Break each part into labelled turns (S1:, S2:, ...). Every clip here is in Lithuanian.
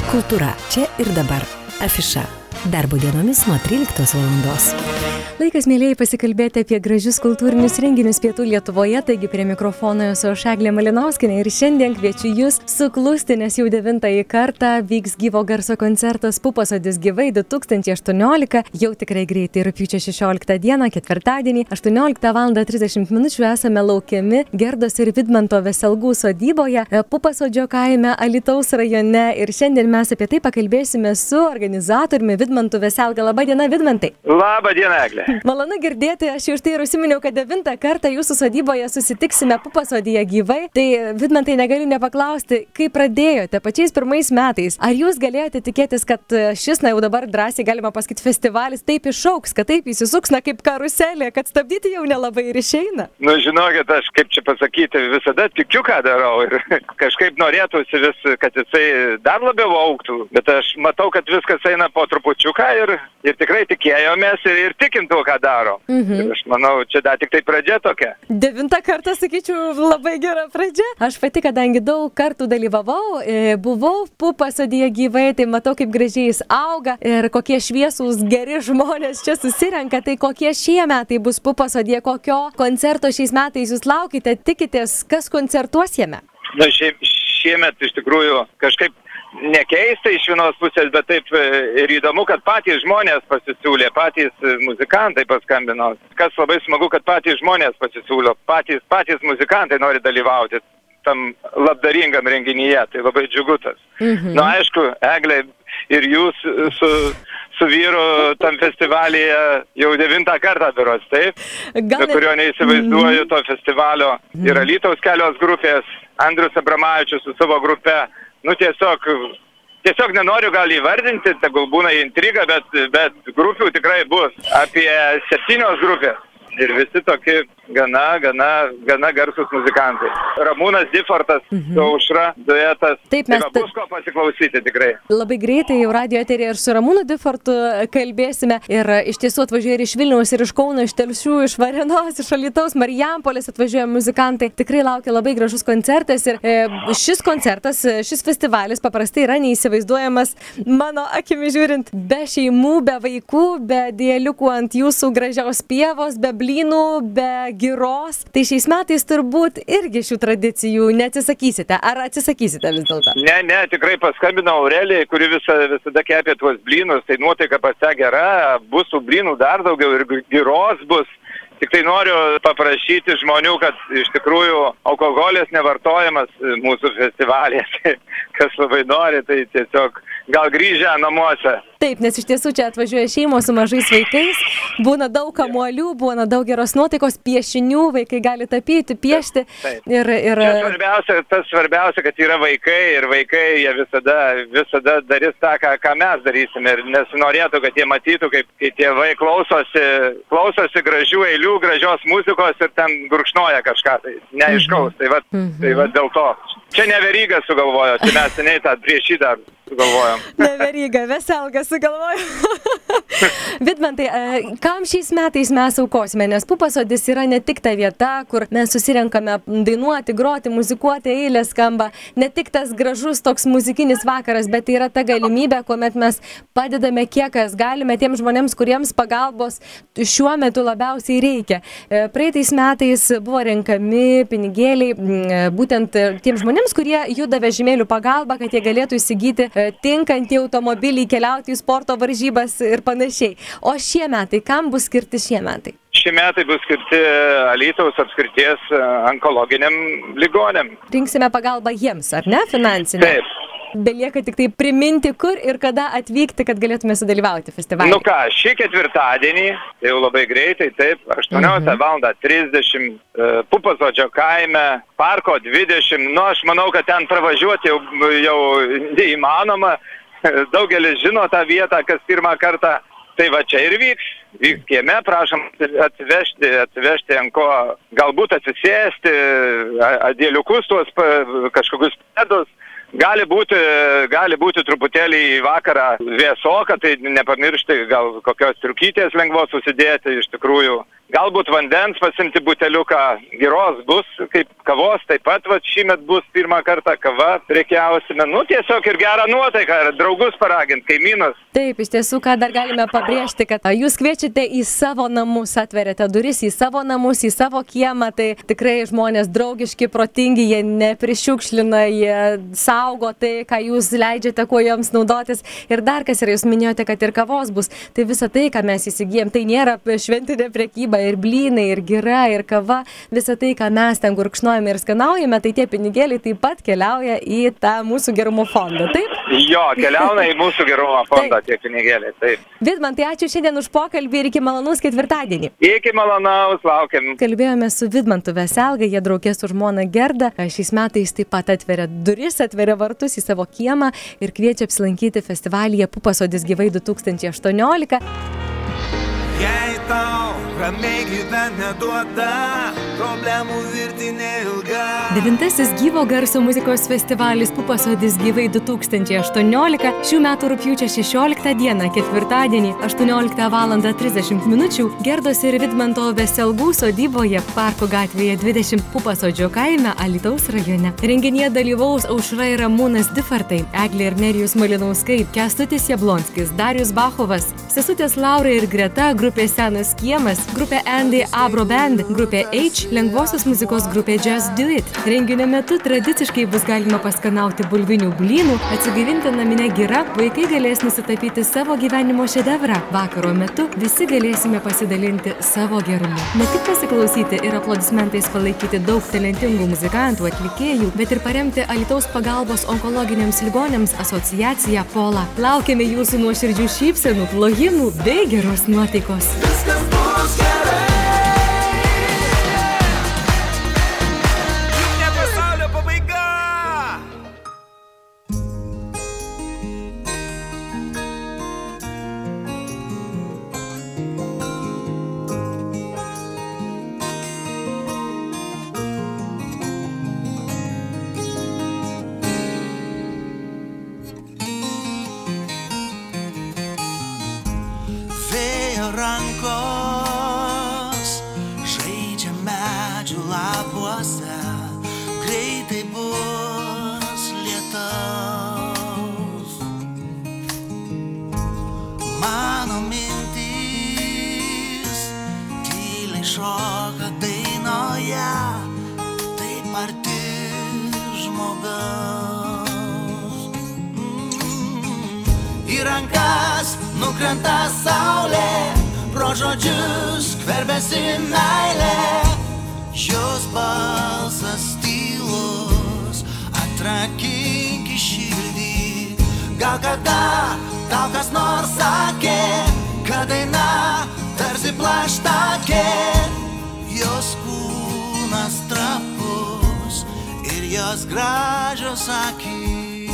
S1: Kultūra čia ir dabar. Afiša. Darbo dienomis nuo 13 valandos.
S2: Laikas, mėlėjai, pasikalbėti apie gražius kultūrinius renginius Pietų Lietuvoje, taigi prie mikrofono esu aš Eglė Malinauskienė ir šiandien kviečiu jūs suklusti, nes jau 9 kartą vyks gyvo garso koncertas Pupasodis gyvai 2018, jau tikrai greitai rugpjūčio 16 dieną, ketvirtadienį, 18:30 minučių esame laukiami Gerdos ir Vidmanto Veselgų sodyboje, Pupasodžio kaime Alytaus rajone ir šiandien mes apie tai pakalbėsime su organizatoriumi Vidmantu Veselga. Labą dieną, Vidmantai.
S3: Labą dieną, Eglė.
S2: Malonu girdėti, aš jau štai ir užsiminiau, kad 9 kartą jūsų sodyboje susitiksime Pupasodyje gyvai. Tai, Vidmantai, negaliu nepaklausti, kaip pradėjote pačiais pirmais metais. Ar jūs galėjote tikėtis, kad šis, jau dabar drąsiai galima pasakyti, festivalis taip išauks, kad taip įsisuks, kaip karuselė, kad stabdyti jau nelabai ir išeina?
S3: Nu, žinokit, aš kaip čia pasakyti, visada tikiu, ką darau ir kažkaip norėtųsi vis, kad jisai dar labiau augtų. Bet aš matau, kad viskas eina po trupučiuką ir tikrai tikėjomės ir tikintų, ką daro. Ir aš manau, čia dar tik tai pradžia tokia.
S2: 9 kartą, sakyčiau, labai gera pradžia. Aš pati, kadangi daug kartų dalyvavau, buvau Pupasodyje gyvai, tai matau, kaip gražiai jis auga ir kokie šviesūs, geri žmonės čia susirenka. Tai kokie šie metai bus Pupasodyje, kokio koncerto šiais metais jūs laukite, tikitės, kas koncertuos jame?
S3: Na, šiemet iš tikrųjų kažkaip nekeista iš vienos pusės, bet taip ir įdomu, kad patys žmonės pasisiūlė, patys muzikantai paskambino. Kas labai smagu, kad patys žmonės pasisiūlio, patys muzikantai nori dalyvauti tam labdaringam renginyje, tai labai džiugu tas. Na, aišku, Eglė, ir jūs su vyru tam festivalyje jau 9 kartą berods, taip? Be kurio neįsivaizduoju to festivalio. Ir Alytaus kelios grupės, Andrius Abramavičius su savo grupe. Nu, tiesiog nenoriu gal įvardinti, tegul būna intriga, bet grupių tikrai bus. Apie 7 grupės. Ir visi tokie gana garsus muzikantai. Ramūnas Difortas, su Aušra, duetas.
S2: Taip, mes
S3: bus ko pasiklausyti tikrai.
S2: Labai greitai jau radio eteryje ir su Ramūnu Difortu kalbėsime. Ir iš tiesų atvažiuoja ir iš Vilniaus, ir iš Kauno, iš Telšių, iš Varėnos, iš Alytaus, Marijampolės atvažiuoja muzikantai. Tikrai laukia labai gražus koncertas. Ir šis koncertas, šis festivalis paprastai yra neįsivaizduojamas, mano akimi žiūrint, be šeimų, be vaikų, be dėliukų ant jūsų gražios pievos, be blynų, be giros. Tai šiais metais turbūt irgi šių tradicijų neatsisakysite. Ar atsisakysite vis dėlto?
S3: Ne, tikrai paskambinau Aurelijai, kuri visada kepė tuos blynus, tai nuotaika pas ją gera, bus tų blynų dar daugiau ir giros bus. Tik tai noriu paprašyti žmonių, kad iš tikrųjų alkoholis nevartojamas mūsų festivalyje. Kas labai nori, tai tiesiog gal grįžę namuose.
S2: Taip, nes iš tiesų čia atvažiuoja šeimos su mažais vaikais, būna daug kamuolių, būna daug geros nuotaikos, piešinių, vaikai gali tapyti, piešti.
S3: Taip.
S2: Ir...
S3: Tas svarbiausia, kad yra vaikai ir vaikai jie visada darys tą, ką mes darysime. Ir nesinorėtų, kad jie matytų, kaip tėvai klausosi gražių eilių, gražios muzikos ir ten gurkšnoja kažką. Tai neaiškaus. Tai va dėl to. Čia ne Veryga sugalvojo, čia mes seniai tą prieš šį dar sugalvojom.
S2: Ne Veryga, Veselga sugalvojo. Vidmantai, kam šiais metais mes aukosime? Nes Pupasodis yra ne tik ta vieta, kur mes susirenkame dainuoti, groti, muzikuoti, eilės skamba. Ne tik tas gražus toks muzikinis vakaras, bet tai yra ta galimybė, kuomet mes padedame kiek kas galime tiems žmonėms, kuriems pagalbos šiuo metu labiausiai reikia. Praeitais metais buvo renkami pinigėliai būtent tiems žmonėms, kurie juda vežimėlių pagalba, kad jie galėtų įsigyti tinkantį automobilį, keliauti į sporto varžybas ir panašiai. O šie metai, kam bus skirti šie metai?
S3: Šie metai bus skirti Alytaus apskrities onkologiniam ligonėm.
S2: Rinksime pagalbą jiems, ar ne, finansinę?
S3: Taip.
S2: Belieka tik tai priminti, kur ir kada atvykti, kad galėtume sudalyvauti festivalyje.
S3: Nu ką, šį ketvirtadienį, jau labai greitai, taip, 18:30 Pupasodžio kaime, parko 20, nu aš manau, kad ten pravažiuoti jau neįmanoma, daugelis žino tą vietą, kas pirmą kartą, tai va čia ir vyks kieme, prašom atsivežti ant ko, galbūt atsisėsti, dėliukus tuos kažkokius pėdus. Gali būti truputėlį į vakarą vėsoka, tai nepamiršti gal kokios triukytės lengvos susidėti iš tikrųjų. galbūt vandens pasimti buteliuką, giros bus, kaip kavos, taip pat šįmet bus pirmą kartą kava prekiausime. Nu, tiesiog ir gerą nuotaiką, ir draugus paraginti, kaimynus.
S2: Taip, iš tiesų, ką dar galime pabrėžti, kad jūs kviečiate į savo namus, atveriate duris į savo namus, į savo kiemą, tai tikrai žmonės draugiški, protingi, jie neprišiukšlina, jie saugo tai, ką jūs leidžiate, kuo joms naudotis. Ir dar kas yra, jūs minėjote, kad ir kavos bus, tai visa tai, ką mes įsigijom, tai nėra šventinė prekyba, ir blynai, ir gira, ir kava, visa tai, ką mes ten gurkšnojame ir skanaujame, tai tie pinigėliai taip pat keliauja į tą mūsų gerumo fondą, taip?
S3: Jo, keliauna į mūsų gerumo fondą tie pinigėliai, taip.
S2: Vidmantai, ačiū šiandien už pokalbį ir iki malonaus ketvirtadienį.
S3: Iki malonaus, laukiam.
S2: Kalbėjome su Vidmantu Veselga, jie draugė su žmona Gerda. Šiais metais taip pat atveria duris, atveria vartus į savo kiemą ir kviečia apsilankyti festivalyje Pupasodis gyvai 2018.
S4: Jei tau ramiai gyvent neduoda, problemų virtinė ilga.
S2: 9. gyvo garso muzikos festivalis Pupasodis gyvai 2018 šių metų rugpjūčio 16 dieną, ketvirtadienį, 18:30 min. Gerdos ir Vidmanto Veselgų sodyboje, Parko gatvėje 20 Pupasodžio kaime, Alytaus rajone. Renginyje dalyvaus Aušra ir Ramūnas Difartai, Eglė ir Nerijus Malinauskai, Kęstutis Jablonskis, Darius Bachovas, sesutės Laura ir Greta, grupė Senas kiemas, grupė Andy Abro Band, grupė H, lengvosios muzikos grupė Just Do It. Renginio metu tradiciškai bus galima paskanauti bulvinių blynų, atsigaivinti naminę girą, vaikai galės nusitapyti savo gyvenimo šedevrą. Vakaro metu visi galėsime pasidalinti savo gerumu. Ne tik pasiklausyti ir aplodismentais palaikyti daug talentingų muzikantų, atlikėjų, bet ir paremti Alytaus pagalbos onkologiniams ligoniams asociaciją Pola. Laukiame jūsų nuoširdžių šypsenų, plojimų bei geros nuotaikos.
S4: Viskas bus gerai. Juk ne pasaulio pabaiga. Rankos žaidžia medžių lapuose, greitai bus lietaus. Mano mintys tyliai šoka dainoje, taip arti žmogaus. Į rankas nukrenta saulė, pro žodžius skverbiasi meilė, jos balsas tylus, atrakink į širdį. Gal kada tau kas nors sakė, kad daina tarsi plaštakė, jos kūnas trapus ir jos gražios akys.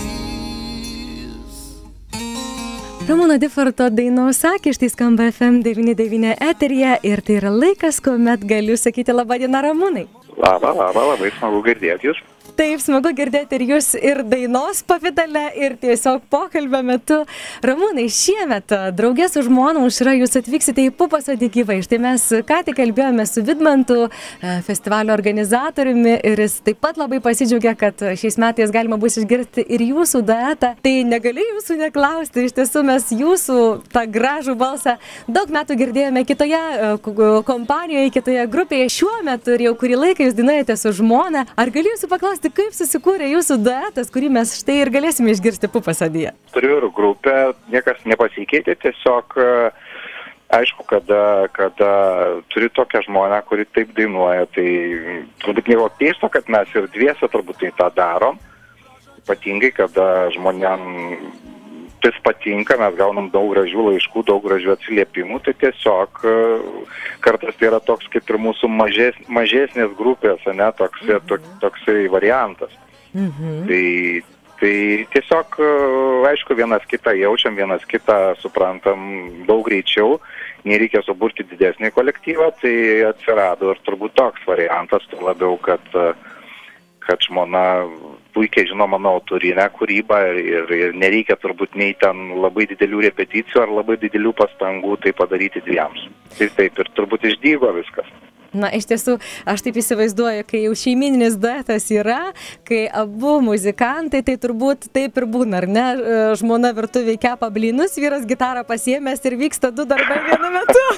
S2: Ramūno Difarto dainos sakė, štai skamba FM 99 eteryje ir tai yra laikas, kuomet galiu sakyti labą dieną, Ramūnai.
S3: Labą, labai smagu girdėti jūs.
S2: Taip, smagu girdėti ir jūs ir dainos pavidale, ir tiesiog pokalbio metu. Ramūnai, šiemet draugė su žmona Aušra jūs atvyksite į Pupasodį gyvai. Štai mes ką tik kalbėjome su Vidmantu, festivalio organizatoriumi, ir jis taip pat labai pasidžiaugė, kad šiais metais galima bus išgirsti ir jūsų duetą. Tai negaliu jūsų neklausti, iš tiesų mes jūsų tą gražų balsą daug metų girdėjome kitoje kompanijoje, kitoje grupėje. Šiuo metu ir jau kurį laiką jūs dainuojate su žmona. Ar galiu jūsų paklausti, kaip susikūrė jūsų duetas, kurį mes štai ir galėsime išgirsti Pupasodyje?
S3: Turiu ir grupę, niekas nepasikeitė, tiesiog aišku, kada turi tokią žmoną, kuri taip dainuoja, tai turbūt nieko keisto, kad mes ir dviese turbūt tai tą darom. Ypatingai, kada žmonėm tas patinka, mes gaunam daug gražių laiškų, daug gražių atsiliepimų, tai tiesiog kartais tai yra toks kaip ir mūsų mažesnės grupės, ne, toksai variantas. Tai tiesiog, aišku, vienas kitą jaučiam, vienas kitą suprantam daug greičiau, nereikia suburti didesnį kolektyvą, tai atsirado ir turbūt toks variantas, tai labiau, kad žmona
S5: puikiai žino mano autorinę kūrybą ir nereikia turbūt nei ten labai didelių repeticijų ar labai didelių pastangų tai padaryti dviems. Tai taip ir turbūt išdygo viskas.
S2: Na, iš tiesų, aš taip įsivaizduoju, kai jau šeimininis duetas yra, kai abu muzikantai, tai turbūt taip ir būna, ar ne? Žmona virtuvėje kepa blynus, vyras gitarą pasiėmęs ir vyksta 2 darbai vienu metu.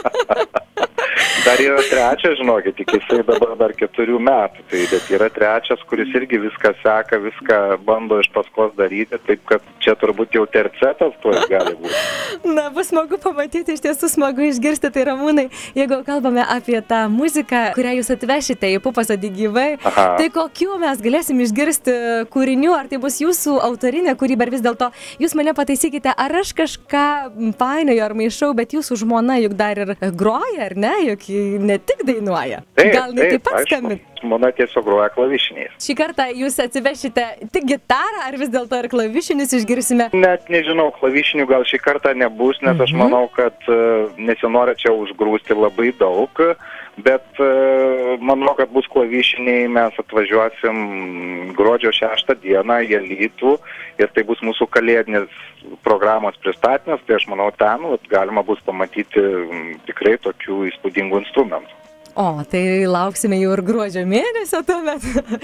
S5: Dar yra trečias, žinokit, tik jisai dabar dar 4 metų, tai bet yra trečias, kuris irgi viską seka, viską bando iš paskos daryti, taip kad čia turbūt jau tercetas tuoj gali būti.
S2: Na, bus smagu pamatyti, iš tiesų smagu išgirsti, tai Ramūnai, jeigu kalbame apie tą muziką, kurią jūs atvešite į Pupasodį gyvai, tai kokių mes galėsim išgirsti kūrinių, ar tai bus jūsų autorinė kūryba, ar vis dėlto jūs mane pataisykite, ar aš kažką painioju ar maišau, bet jūsų žmona juk dar ir groja, ar ne, juk ne tik dainuoja. Gal ne taip pat skambint?
S5: Žmona tiesiog groja klavišiniais.
S2: Šį kartą jūs atsivešite tik gitarą, ar vis dėlto ir klavišinius išgirsime?
S5: Net nežinau, klavišinių gal šį kartą nebus, nes aš manau, kad nesinori čia užgrūsti labai daug, bet manau, kad bus klavišiniai, mes atvažiuosim gruodžio 6 dieną į Alytų ir tai bus mūsų kalėdinis programos pristatymas, tai aš manau, ten galima bus pamatyti tikrai tokių įspūdingų instrumentų.
S2: O, tai lauksime jau ir gruodžio mėnesio tuomet.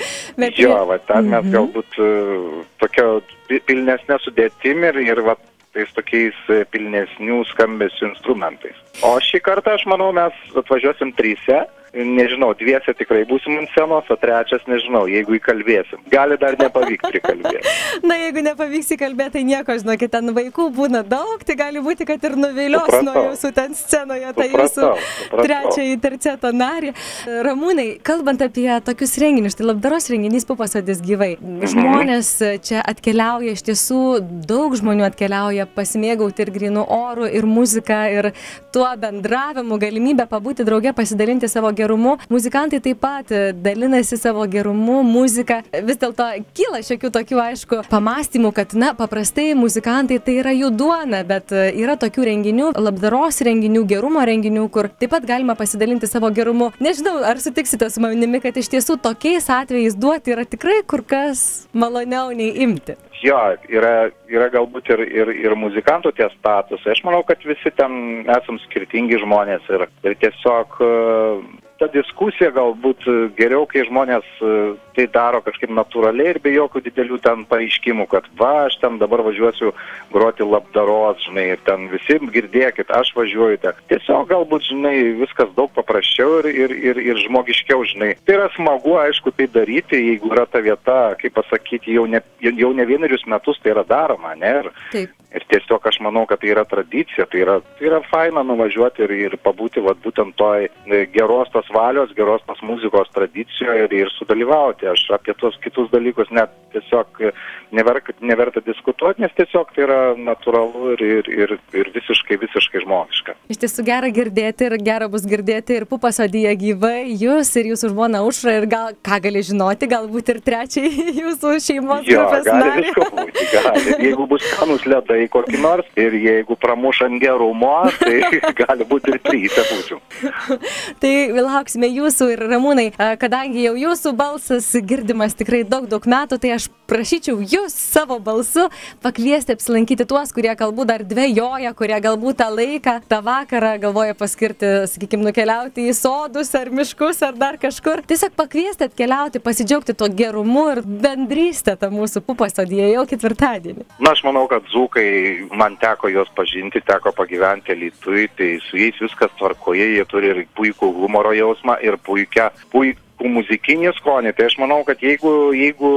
S5: Jo, va, ten mes galbūt tokio pilnesnė sudėtim ir va, tais tokiais pilnesnių skambesių instrumentais. O šį kartą, aš manau, mes atvažiuosim 3. Nežinau, 2 tikrai būsim ant scenos, o 3 nežinau, jeigu įkalbėsim. Gali dar nepavykti prikalbėti.
S2: Na, jeigu nepavyks įkalbėti, tai nieko, žinokit, ten vaikų būna daug, tai gali būti, kad ir nuvilios nuo jūsų ten scenoje, tai jūsų trečiąjį terceto narį. Ramūnai, kalbant apie tokius renginius, tai labdaros renginys Pupasodis gyvai. Žmonės čia atkeliauja, iš tiesų daug žmonių atkeliauja pasimėgauti ir grynų orų, ir muziką, ir tuo bendravimu, galimybę pabūti drauge, pasidalinti savo gerumu. Muzikantai taip pat dalinasi savo gerumu, muziką. Vis dėlto kyla šiokių tokių, aišku, pamastymų, kad, na, paprastai muzikantai tai yra jų duona, bet yra tokių renginių, labdaros renginių, gerumo renginių, kur taip pat galima pasidalinti savo gerumu. Nežinau, ar sutiksite su manimi, kad iš tiesų tokiais atvejais duoti yra tikrai kur kas maloniau nei imti.
S5: Jo, yra galbūt ir muzikantų tie statusai. Aš manau, kad visi ten esam skirtingi žmonės ir tiesiog ta diskusija galbūt geriau, kai žmonės tai daro kažkaip natūraliai ir be jokių didelių ten pareiškimų, kad va, aš ten dabar važiuosiu groti labdaros, žinai, ir ten visi girdėkit, aš važiuoju ten. Tiesiog galbūt, žinai, viskas daug paprasčiau ir žmogiškiau, žinai. Tai yra smagu, aišku, tai daryti, jeigu yra ta vieta, kaip pasakyti, jau ne vienerius metus tai yra daroma, ne? Ir tiesiog aš manau, kad tai yra tradicija, tai yra faina nuvažiuoti ir pabūti vat, būtent toj geros tos valios, geros tos muzikos tradicijoje ir sudalyvauti. Aš apie tos kitus dalykus net tiesiog neverta diskutuoti, nes tiesiog tai yra natūralu ir visiškai žmogiška.
S2: Iš tiesų gera girdėti ir gera bus girdėti ir Pupasodyje gyvai jūs ir jūsų žmona Aušra ir gal gali žinoti, galbūt ir trečiai jūsų šeimos grupės narį.
S5: Gali visko būti, gali. Jeigu bus skanus ledai kokį nors ir jeigu pramuš ant gerumo, tai gali būti ir 3 būčiau.
S2: Tai lauksime jūsų ir Ramūnai, kadangi jau jūsų balsas girdimas tikrai daug metų, tai aš prašyčiau jūs savo balsu pakviesti apsilankyti tuos, kurie galbūt dar dvejoja, kurie galbūt tą laiką, tą vakarą galvoja paskirti, sakykime, nukeliauti į sodus ar miškus ar dar kažkur. Tiesiog pakviesti atkeliauti, pasidžiaugti to gerumu ir bendrystę tą mūsų Pupasodyje jau 4.
S5: Na, aš manau, kad dzūkai, man teko juos pažinti, teko pagyventi Alytuj, tai su jais viskas tvarkoje, jie turi ir puikų humoro jausmą ir puikų muzikinį skonį, tai aš manau, kad jeigu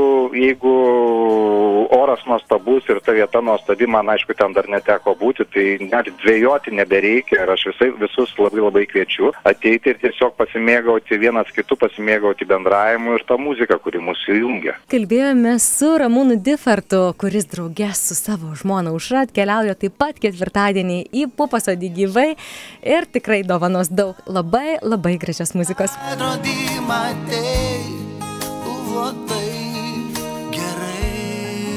S5: oras nuostabus ir ta vieta nuostabi, man aišku, ten dar neteko būti, tai net dvejoti nebereikia ir aš visus labai kviečiu ateiti ir tiesiog pasimėgauti vienas kitų, pasimėgauti bendravimu ir tą muziką, kuri mūsų jungia.
S2: Kalbėjome su Ramūnu Diffartu, kuris drauge su savo žmona Aušra atkeliauja taip pat 4. į Pupasodį gyvai ir tikrai dovanos daug labai gražios muzikos.
S4: Matei, buvo taip gerai.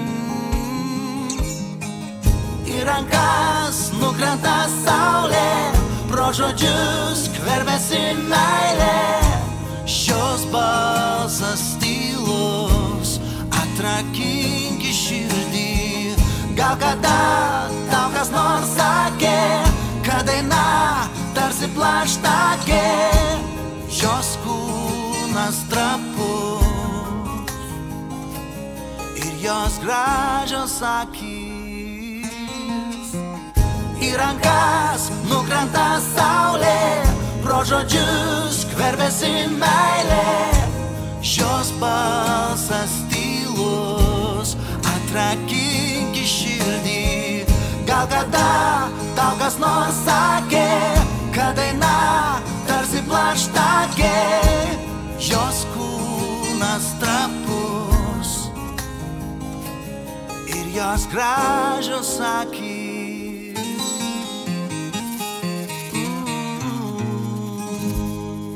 S4: Į rankas nukrenta saulė, pro žodžius skverbiasi meilė. Šios balsas tylus, Gal kada tau kas nors sakė, kad daina tarsi plaštakė, jos kūnas trapus ir jos gražios akys. Į rankas nukrenta saulė, pro žodžius skverbiasi meilė, jos balsas tylus, atrakink į širdį. Gal kada tau kas nors sakė, kad daina tarsi plaštakė, jos kūnas trapus ir jos gražios akys.